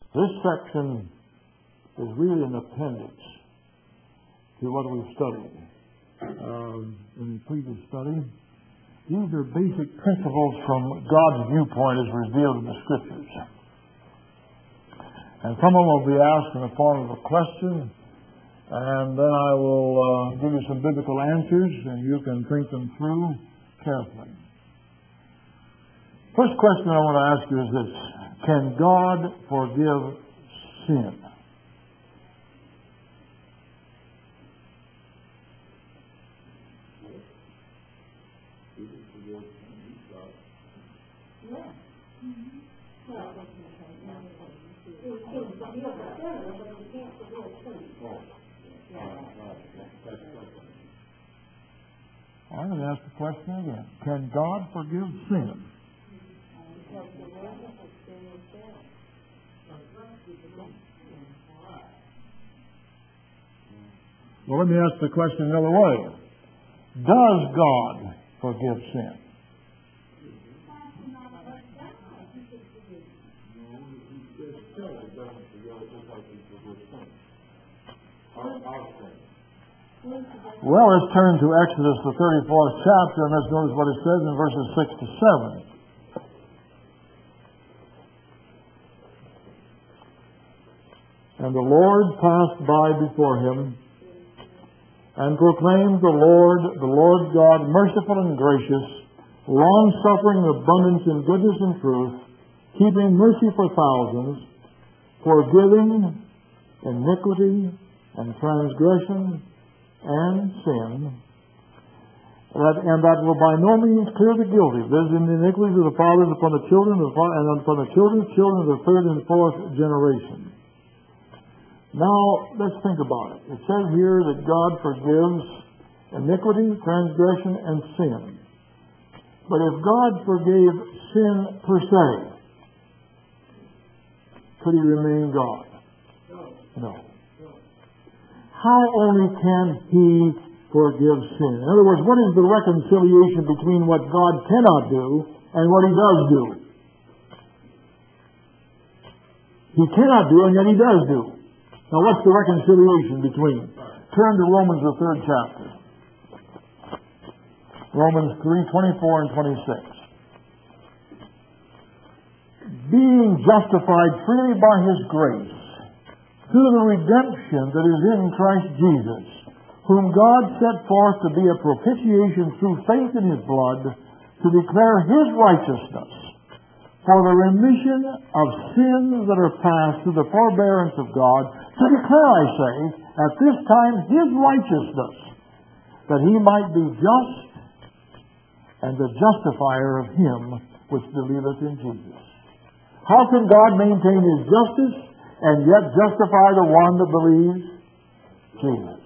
This section is really an appendix to what we've studied in the previous study. These are basic principles from God's viewpoint as revealed in the Scriptures. And some of them will be asked in the form of a question, and then I will give you some biblical answers, and you can think them through carefully. First question I want to ask you is this: can God forgive sin? I'm going to ask the question again. Can God forgive sin? Well, let me ask the question another way. Does God forgive sin? Well, let's turn to Exodus, the 34th chapter, and let's notice what it says in verses 6 to 7. And the Lord passed by before him and proclaimed, the Lord God, merciful and gracious, long-suffering, abundant in goodness and truth, keeping mercy for thousands, forgiving iniquity and transgression and sin, that will by no means clear the guilty, visiting the iniquities of the fathers upon the children, and upon the children's children of the third and fourth generation. Now, let's think about it. It says here that God forgives iniquity, transgression, and sin. But if God forgave sin per se, could he remain God? No. How only can he forgive sin? In other words, what is the reconciliation between what God cannot do and what he does do? He cannot do, and yet he does do. Now, what's the reconciliation between? Turn to Romans, the 3rd chapter. Romans 3:24 and 26. Being justified freely by his grace, through the redemption that is in Christ Jesus, whom God set forth to be a propitiation through faith in his blood, to declare his righteousness, for the remission of sins that are past through the forbearance of God, to declare, I say, at this time his righteousness, that he might be just and the justifier of him which believeth in Jesus. How can God maintain his justice and yet justify the one that believes? Jesus.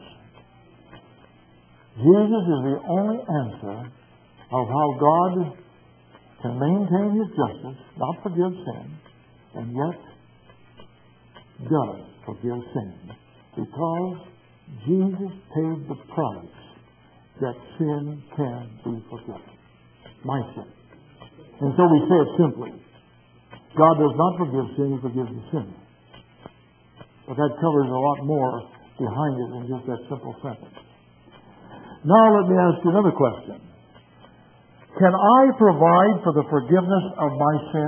Jesus is the only answer of how God can maintain his justice, not forgive sin, and yet does forgive sin. Because Jesus paid the price that sin can be forgiven. My sin. And so we say it simply. God does not forgive sin, he forgives the sinner. But that covers a lot more behind it than just that simple sentence. Now let me ask you another question. Can I provide for the forgiveness of my sin?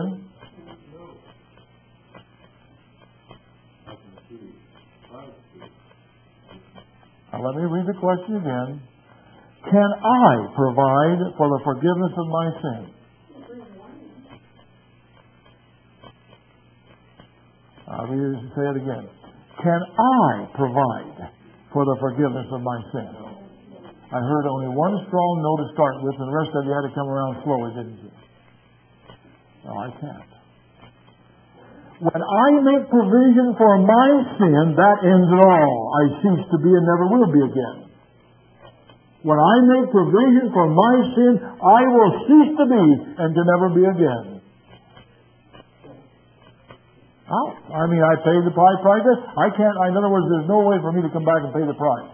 Now let me read the question again. Can I provide for the forgiveness of my sin? I'll say it again. Can I provide for the forgiveness of my sin? I heard only one strong no to start with, and the rest of you had to come around slowly, didn't you? No, I can't. When I make provision for my sin, that ends it all. I cease to be and never will be again. When I make provision for my sin, I will cease to be and to never be again. I paid the price. I can't, in other words, there's no way for me to come back and pay the price.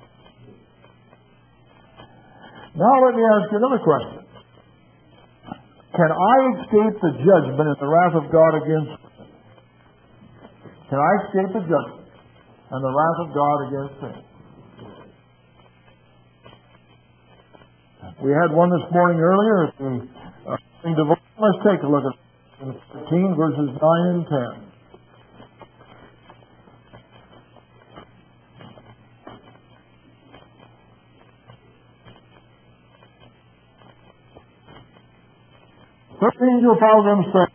Now let me ask you another question. Can I escape the judgment and the wrath of God against sin? can I escape the judgment and the wrath of God against sin? We had one this morning earlier at the devotion. Let's take a look at 13, verses 9 and 10. First angel followed them, saying,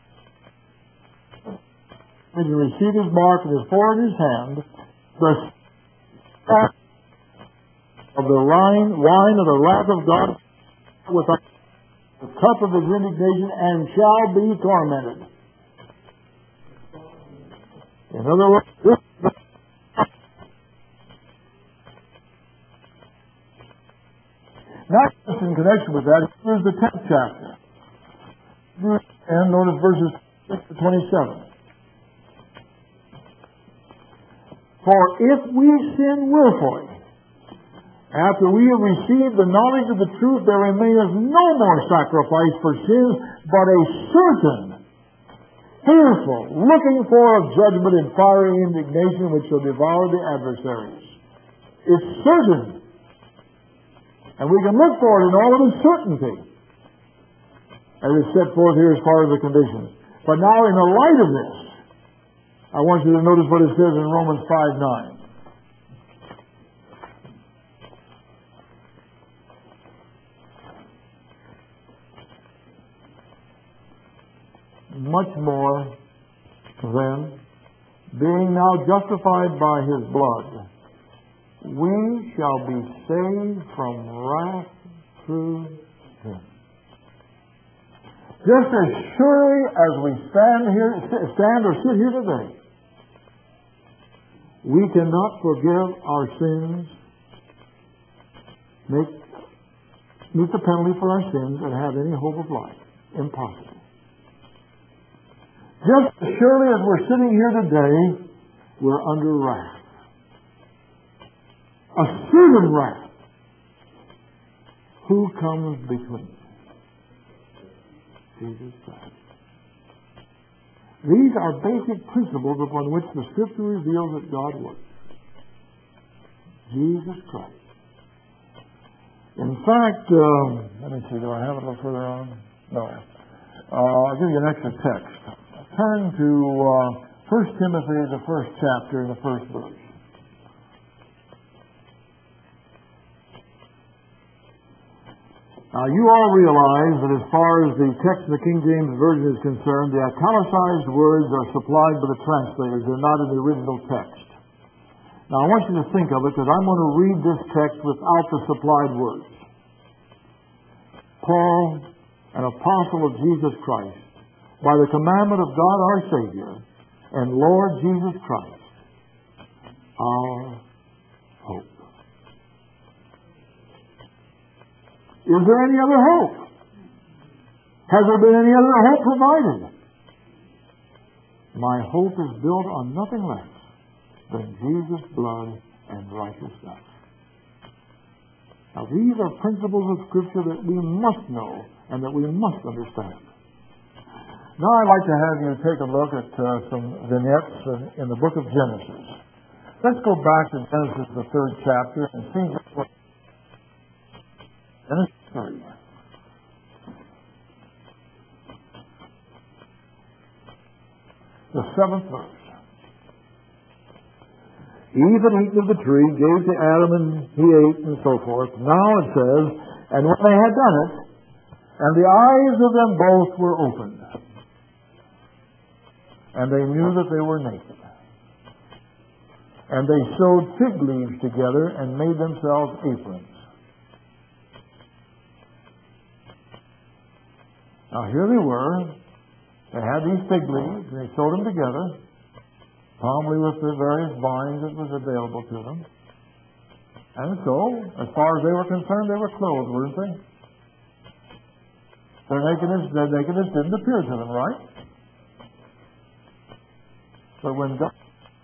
and received his mark in his forehead and his hand, the cup of the wine of the wrath of God with the cup of his indignation, and shall be tormented. In other words, not just in connection with that, here's the 10th chapter. And notice verses 6 to 27. For if we sin willfully, after we have received the knowledge of the truth, there remaineth no more sacrifice for sins, but a certain, fearful, looking for of judgment and fiery indignation which shall devour the adversaries. It's certain. And we can look for it in all of its certainty, as is set forth here as far as the conditions. But now, in the light of this, I want you to notice what it says in Romans 5:9. Much more then, being now justified by his blood, we shall be saved from wrath through him. Just as surely as we stand or sit here today, we cannot forgive our sins, meet the penalty for our sins, and have any hope of life. Impossible. Just as surely as we're sitting here today, we're under wrath. A certain wrath. Who comes between? Jesus Christ. These are basic principles upon which the Scripture reveals that God works. Jesus Christ. In fact, let me see, do I have it a little further on? No. I'll give you an extra text. Turn to 1 Timothy, the first chapter, the first verse. Now, you all realize that as far as the text in the King James Version is concerned, the italicized words are supplied by the translators. They're not in the original text. Now, I want you to think of it, because I'm going to read this text without the supplied words. Paul, an apostle of Jesus Christ, by the commandment of God our Savior and Lord Jesus Christ, our hope. Is there any other hope? Has there been any other hope provided? My hope is built on nothing less than Jesus' blood and righteousness. Now, these are principles of Scripture that we must know and that we must understand. Now I'd like to have you take a look at some vignettes in the book of Genesis. Let's go back to Genesis, the 3rd chapter, and see what Genesis 3. The 7th verse. Eve had eaten of the tree, gave to Adam, and he ate, and so forth. Now it says, and when they had done it, and the eyes of them both were opened, and they knew that they were naked. And they sewed fig leaves together and made themselves aprons. Now here they were. They had these fig leaves, and they sewed them together, probably with the various vines that was available to them. And so, as far as they were concerned, they were clothed, weren't they? Their nakedness didn't appear to them, right? But when God...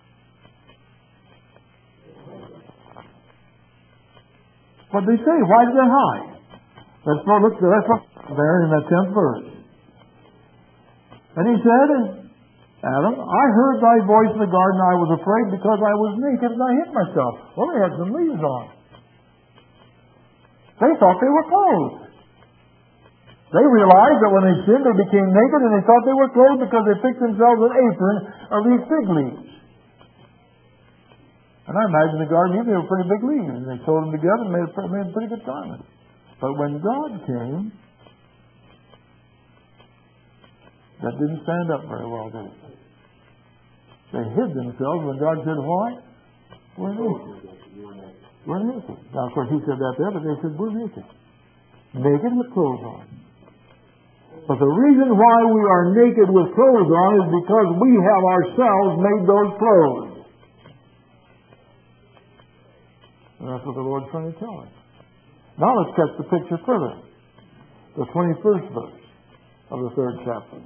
What did they say? Why did they hide? Let's look there in that 10th verse. And he said, Adam, I heard thy voice in the garden. I was afraid because I was naked and I hid myself. Well, they had some leaves on. They thought they were clothed. They realized that when they sinned, they became naked, and they thought they were clothed because they fixed themselves an apron of these fig leaves. And I imagine the garden, they were pretty big leaves, and they sewed them together and made a pretty good garment. But when God came, that didn't stand up very well, did it? They hid themselves when God said, why? We're naked. We're naked. Now, of course, he said that there, but they said, we're naked. Naked with clothes on. But the reason why we are naked with clothes on is because we have ourselves made those clothes. And that's what the Lord's trying to tell us. Now let's catch the picture further. The 21st verse of the 3rd chapter.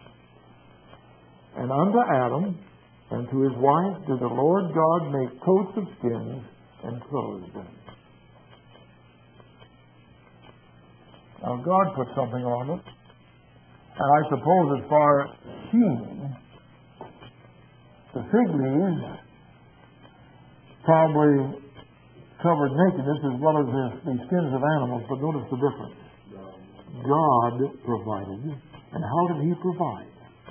And unto Adam and to his wife did the Lord God make coats of skins and clothed them. Now God put something on them. And I suppose as far as seeing, the fig leaves probably covered nakedness as well as the skins of animals, but notice the difference. God provided. And how did he provide?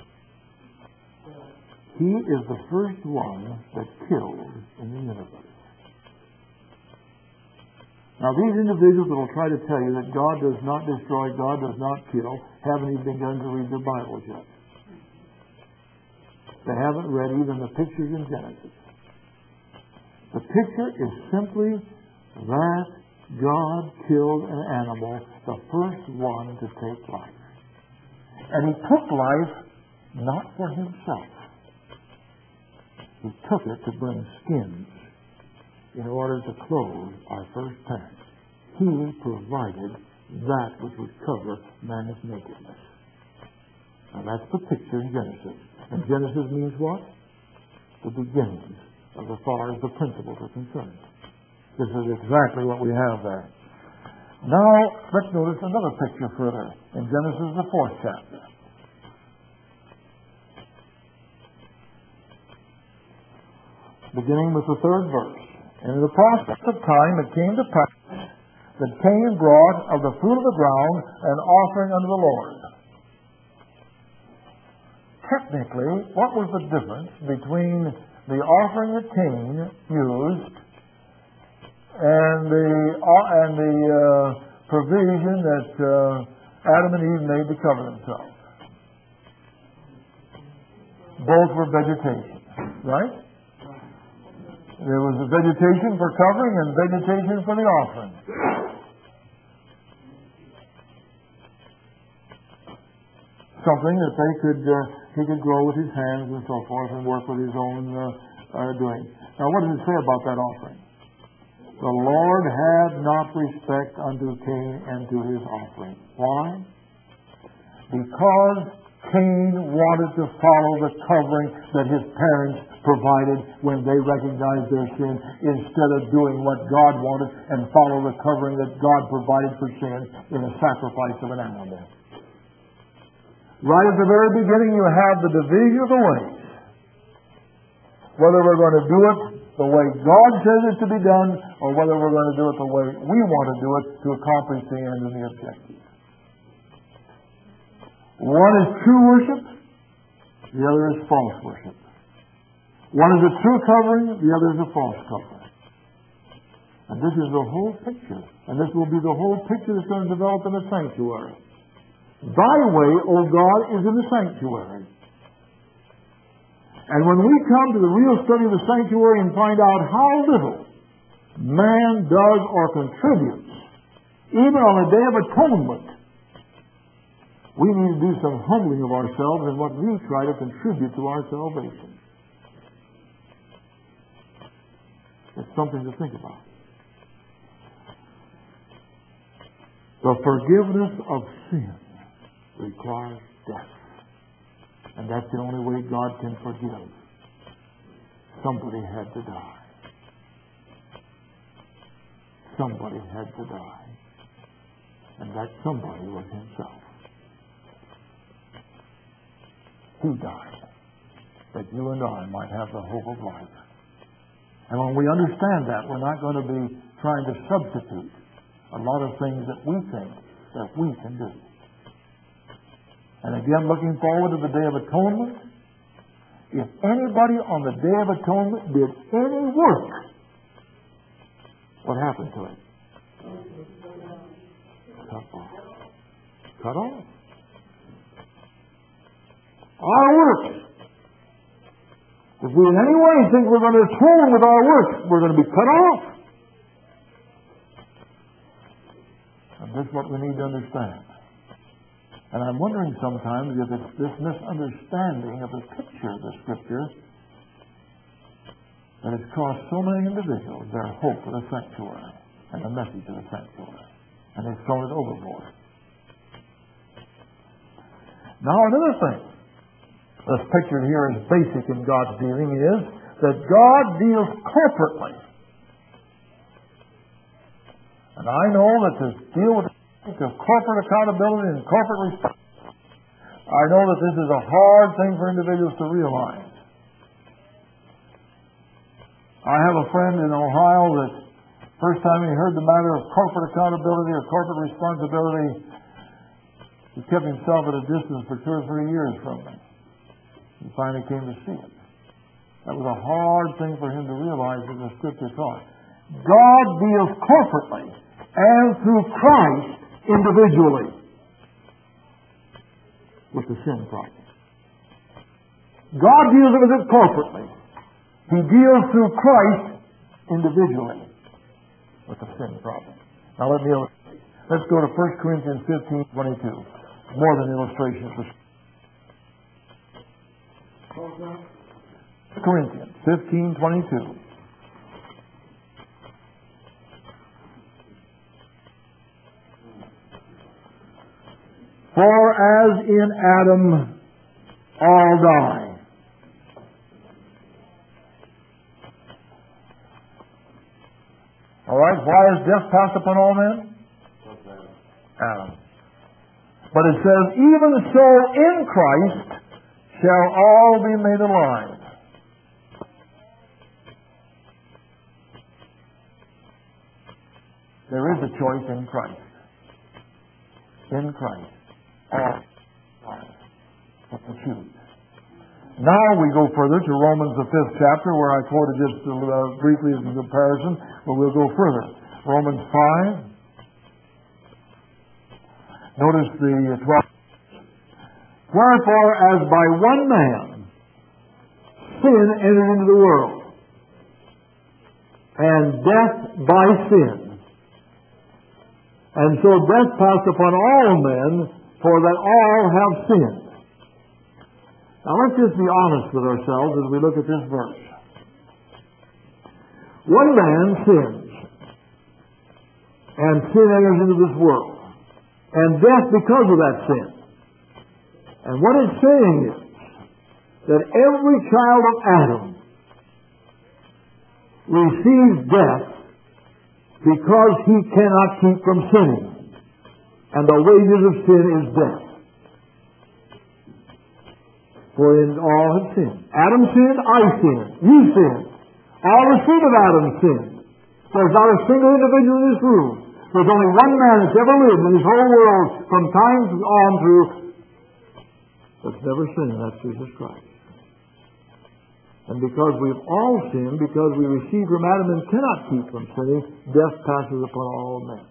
He is the first one that killed in the universe. Now, these individuals that will try to tell you that God does not destroy, God does not kill, haven't even begun to read their Bibles yet. They haven't read even the pictures in Genesis. The picture is simply that God killed an animal, the first one to take life. And he took life not for himself. He took it to bring skins in order to clothe our first parents. He provided that which would cover man's nakedness. Now that's the picture in Genesis. And Genesis means what? The beginnings of as far as the principles are concerned. This is exactly what we have there. Now, let's notice another picture further in Genesis, the 4th chapter. Beginning with the 3rd verse. And in the process of time it came to pass that Cain brought of the fruit of the ground an offering unto the Lord. Technically, what was the difference between the offering that Cain used and the provision that Adam and Eve made to cover themselves? Both were vegetation, right? There was a vegetation for covering and vegetation for the offering. Something that he could grow with his hands and so forth and work with his own doing. Now, what does it say about that offering? The Lord had not respect unto Cain and to his offering. Why? Because Cain wanted to follow the covering that his parents provided when they recognized their sin, instead of doing what God wanted and follow the covering that God provided for sin in the sacrifice of an animal. Right at the very beginning, you have the division of the ways. Whether we're going to do it the way God says it to be done, or whether we're going to do it the way we want to do it to accomplish the end and the objective. One is true worship, the other is false worship. One is a true covering, the other is a false covering. And this is the whole picture. And this will be the whole picture that's going to develop in the sanctuary. Thy way, O God, is in the sanctuary. And when we come to the real study of the sanctuary and find out how little man does or contributes, even on the Day of Atonement, we need to do some humbling of ourselves in what we try to contribute to our salvation. It's something to think about. The forgiveness of sin requires death. And that's the only way God can forgive. Somebody had to die. Somebody had to die. And that somebody was himself. He died. that you and I might have the hope of life. And when we understand that, we're not going to be trying to substitute a lot of things that we think that we can do. And again, looking forward to the Day of Atonement, if anybody on the Day of Atonement did any work, what happened to it? Cut off. Cut off. Our works. If we in any way think we're going to atone with our works, we're going to be cut off. And this is what we need to understand. And I'm wondering sometimes if it's this misunderstanding of the picture of the Scripture that has cost so many individuals their hope for the sanctuary and the message of the sanctuary. And they've thrown it overboard. Now another thing that's pictured here as basic in God's dealing is that God deals corporately. And I know that to deal with the corporate accountability and corporate responsibility, I know that this is a hard thing for individuals to realize. I have a friend in Ohio that first time he heard the matter of corporate accountability or corporate responsibility, he kept himself at a distance for 2 or 3 years from me. He finally came to see it. That was a hard thing for him to realize as the Scripture taught. God deals corporately and through Christ individually with the sin problem. God deals with it corporately. He deals through Christ individually with the sin problem. Now let me illustrate. Let's go to 1 Corinthians 15:22. More than illustration. 1 Corinthians 15:22. For as in Adam all die. All right, why is death passed upon all men? Adam. But it says, even so in Christ shall all be made alive. There is a choice in Christ. In Christ. All alive. What to choose. Now we go further to Romans the 5th chapter, where I quoted just briefly as a comparison, but we'll go further. Romans 5. Notice the 12th. Wherefore, as by one man sin entered into the world, and death by sin, and so death passed upon all men, for that all have sinned. Now let's just be honest with ourselves as we look at this verse. One man sins, and sin enters into this world, and death because of that sin. And what it's saying is that every child of Adam receives death because he cannot keep from sinning. And the wages of sin is death. For in all have sinned. Adam sinned, I sinned, you sinned. All the seed of Adam sinned. There's not a single individual in this room. There's only one man that's ever lived in this whole world from time on through that's never sinned, and that's Jesus Christ. And because we've all sinned, because we received from Adam and cannot keep from sinning, death passes upon all men.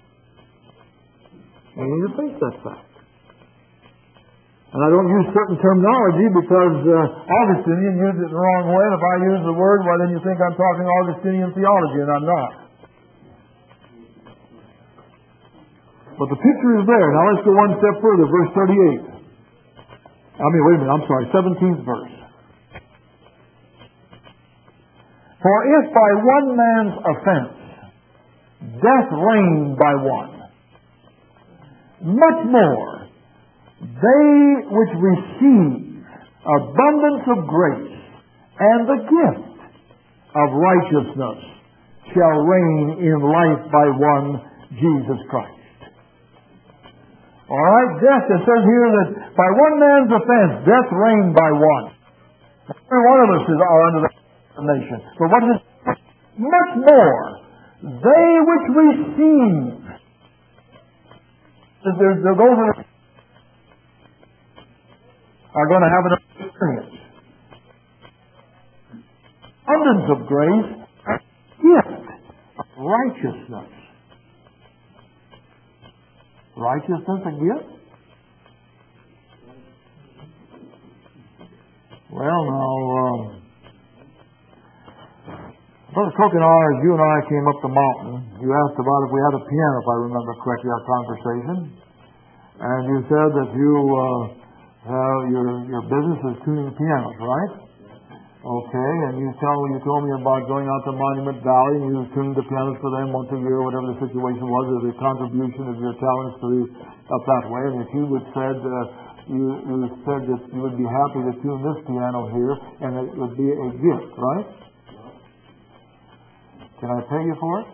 And you need to face that fact. And I don't use certain terminology because Augustinian used it the wrong way, and if I use the word, well then you think I'm talking Augustinian theology, and I'm not. But the picture is there. Now let's go one step further, verse 38. 17th verse. For if by one man's offense death reigned by one, much more they which receive abundance of grace and the gift of righteousness shall reign in life by one, Jesus Christ. All right, death, it says here that by one man's offense, death reigned by one. Every one of us are under the condemnation. But what is it? Much more. They which receive. Those are going to have an experience. Abundance of grace, gift of righteousness. Righteousness a gift? Well, now, Brother Cook and I, as you and I came up the mountain, you asked about if we had a piano, if I remember correctly, our conversation. And you said that your business is tuning pianos, right? Okay, and you told me about going out to Monument Valley and you tuned the pianos for them once a year, whatever the situation was, or the contribution of your talents to up that way. And if you would said you said that you would be happy to tune this piano here, and it would be a gift, right? Can I pay you for it?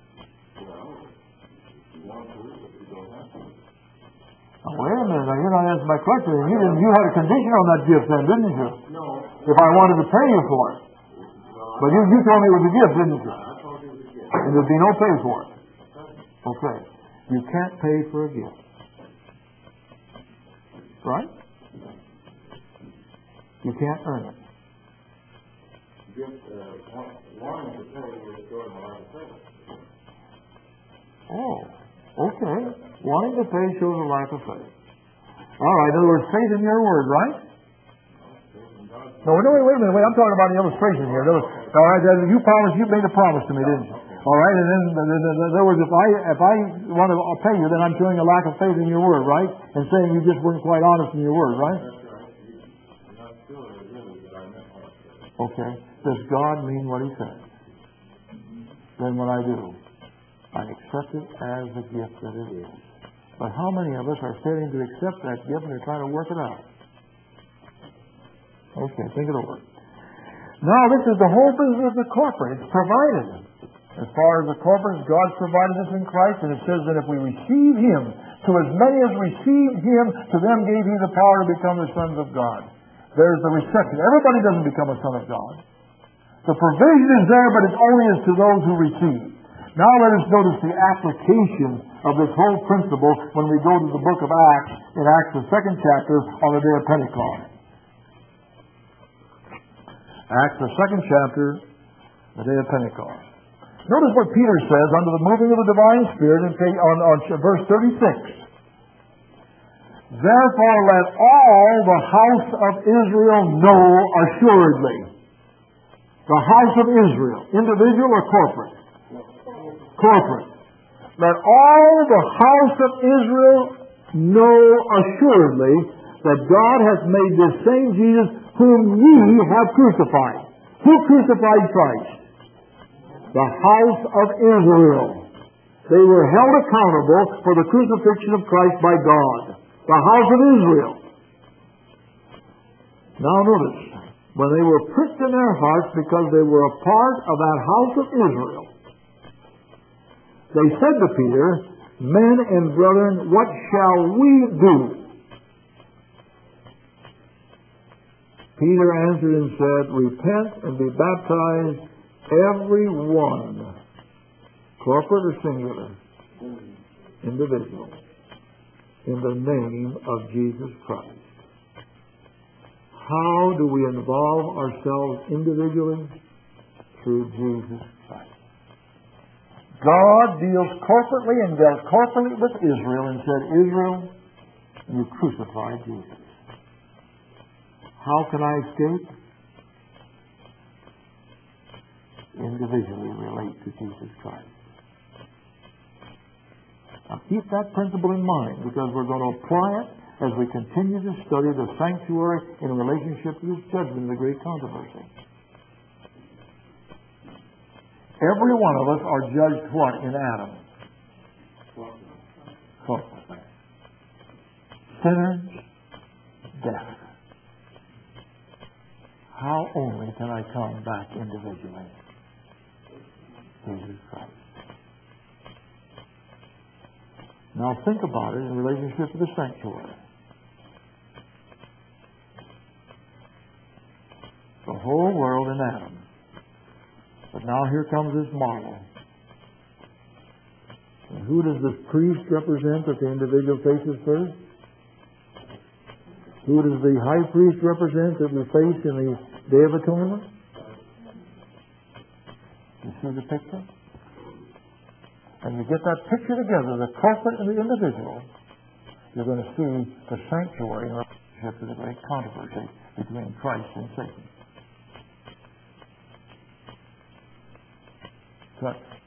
Now, wait a minute. Now, you're not answering my question. You had a condition on that gift then, didn't you? No. If I wanted to pay you for it. But you told me it was a gift, didn't you? And there'd be no pay for it. Okay. You can't pay for a gift. Right? You can't earn it. Wanting to pay is going to have to pay. Oh, okay. Wanting to pay shows a lack of faith. All right, in other words, faith in your word, right? No, wait a minute. I'm talking about the illustration here. All right, you made a promise to me, didn't you? All right, and then in other words, if I want to pay you, then I'm showing a lack of faith in your word, right? And saying you just weren't quite honest in your word, right? Okay. Does God mean what He says? Then what I do, I accept it as the gift that it is. But how many of us are failing to accept that gift and they're trying to work it out? Okay, think it over. Now, this is the whole business of the corporate. It's provided. As far as the corporate, God's provided us in Christ, and it says that if we receive Him, to as many as received Him, to them gave He the power to become the sons of God. There's the reception. Everybody doesn't become a son of God. The provision is there, but it's only as to those who receive. Now let us notice the application of this whole principle when we go to the book of Acts, in Acts the 2nd chapter, on the day of Pentecost. Acts the 2nd chapter, the day of Pentecost. Notice what Peter says under the moving of the divine Spirit on verse 36. Therefore let all the house of Israel know assuredly. The house of Israel, individual or corporate? Corporate. Let all the house of Israel know assuredly that God hath made this same Jesus whom ye have crucified. Who crucified Christ? The house of Israel. They were held accountable for the crucifixion of Christ by God. The house of Israel. Now notice, when they were pricked in their hearts because they were a part of that house of Israel, they said to Peter, Men and brethren, what shall we do? Peter answered and said, Repent and be baptized, every one, corporate or singular, individual, in the name of Jesus Christ. How do we involve ourselves individually? Through Jesus Christ. God deals corporately and dealt corporately with Israel and said, Israel, you crucified Jesus. How can I escape? Individually relate to Jesus Christ. Now keep that principle in mind, because we're going to apply it as we continue to study the sanctuary in relationship to His judgment in the great controversy. Every one of us are judged what in Adam? Corporate. Sinners, death. How only can I come back individually? Jesus Christ. Now think about it in relationship to the sanctuary. The whole world in Adam. But now here comes this model. And who does this priest represent that the individual faces first? Who does the high priest represent that we face in the Day of Atonement? You see the picture? And you get that picture together, the corporate and the individual, you're going to see the sanctuary in relationship to the great controversy between Christ and Satan. But